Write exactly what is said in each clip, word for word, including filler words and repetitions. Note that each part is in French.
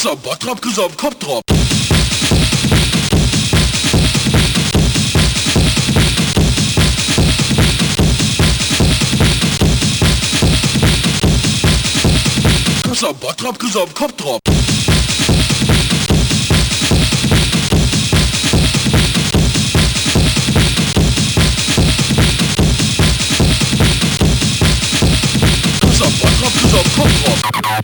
Kus am Bottrop, Kus am Kopfdrop. Kus am Bottrop, Kus am Kopfdrop. Kus am Bottrop, Kus am Kopfdrop.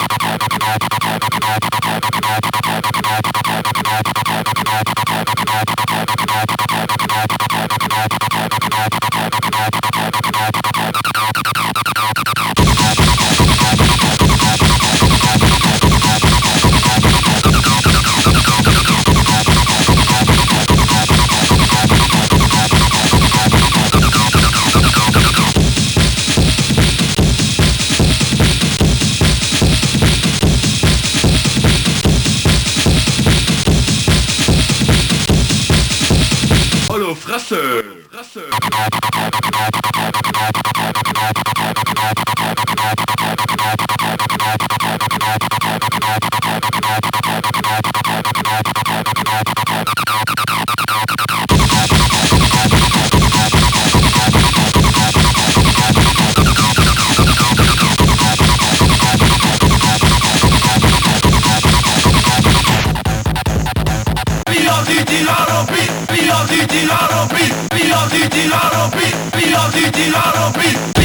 Hallo Fresse! Fresse! Tiraro beat, Tiraro beat, Tiraro beat, Tiraro beat, Tiraro beat.